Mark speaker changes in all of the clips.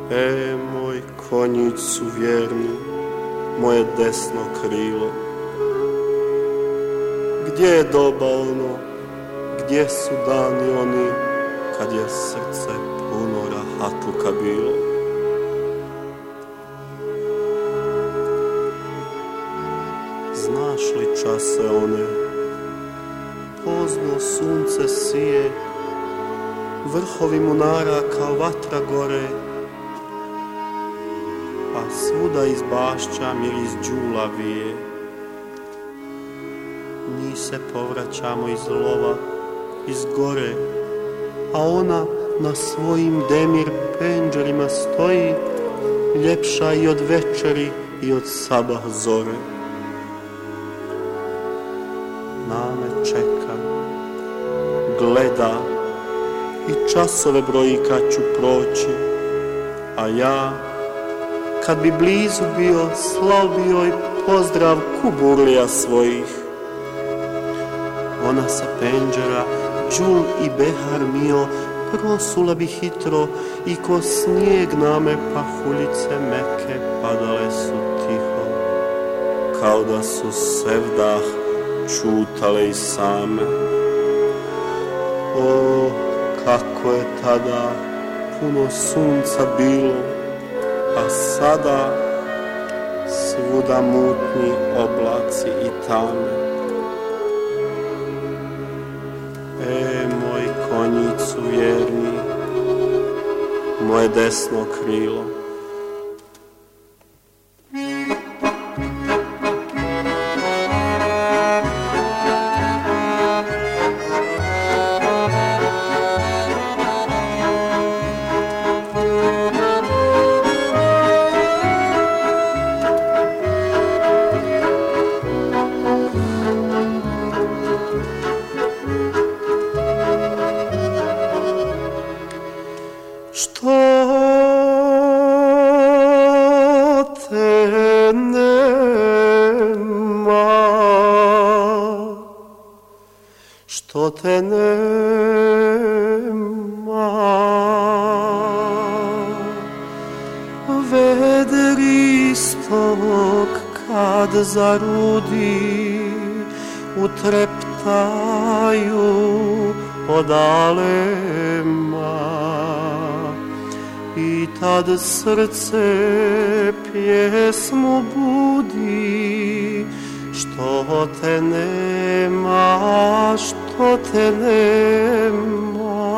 Speaker 1: Moj konjicu vjerni, moje desno krilo, gdje je doba ono, gdje su dani oni, kad je srce puno rahatluka bilo? Znaš li čase one, pozno sunce sije, vrhovi munara kao vatra gore, a svuda iz bašća miris đula vije. Mi se povraćamo iz lova, iz gore, a ona na svojim demir penđerima stoji, ljepša i od večeri i od sabah zore. Name čeka, gleda i časove broji kad ću proći, a ja, kad bi blizu bio, slao bi joj pozdrav kuburlija svojih. Ona sa penđera, đul i behar mio, prosula bi hitro i ko snijeg name pahuljice meke padale su tiho, kao da su sevdah čutale i same. O, kako je tada puno sunca bilo, a sada svuda mutni oblaci i tame. Moj konjicu vjerni, moje desno krilo. Što te nema, vedristok kad zarudi, utreptaju odalema, i tad srce pjesmu budi. Što te nema, što te nema.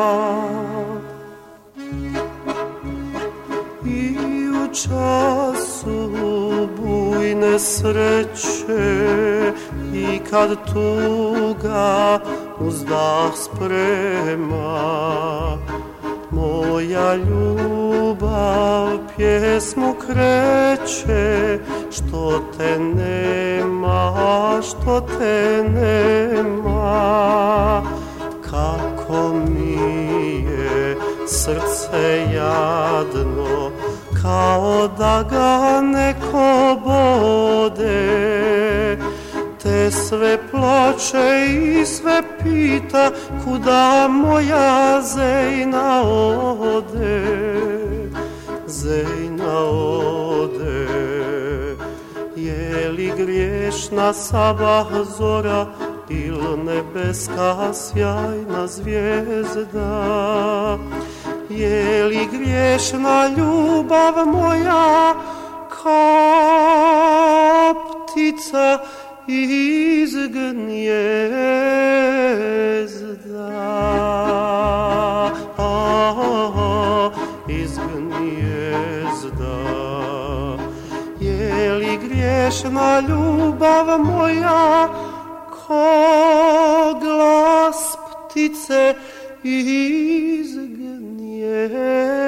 Speaker 1: I u času bujne sreće, i kad tuga uzdah sprema, moja ljubav pjesmu kreće. Što te nema, što te nema. Kako mi je srce jadno, kao da ga neko bode, te sve plače i sve pita, kuda moja Zejna ode, Zejna ode. Je li griješna sabah zora, il nebeska sjajna zvijezda? Je li griješna ljubav moja, kao ptica iz gnijezda? Iz gnijezda. Je li griješna ljubav moja, ko glas ptice iz gnijezda?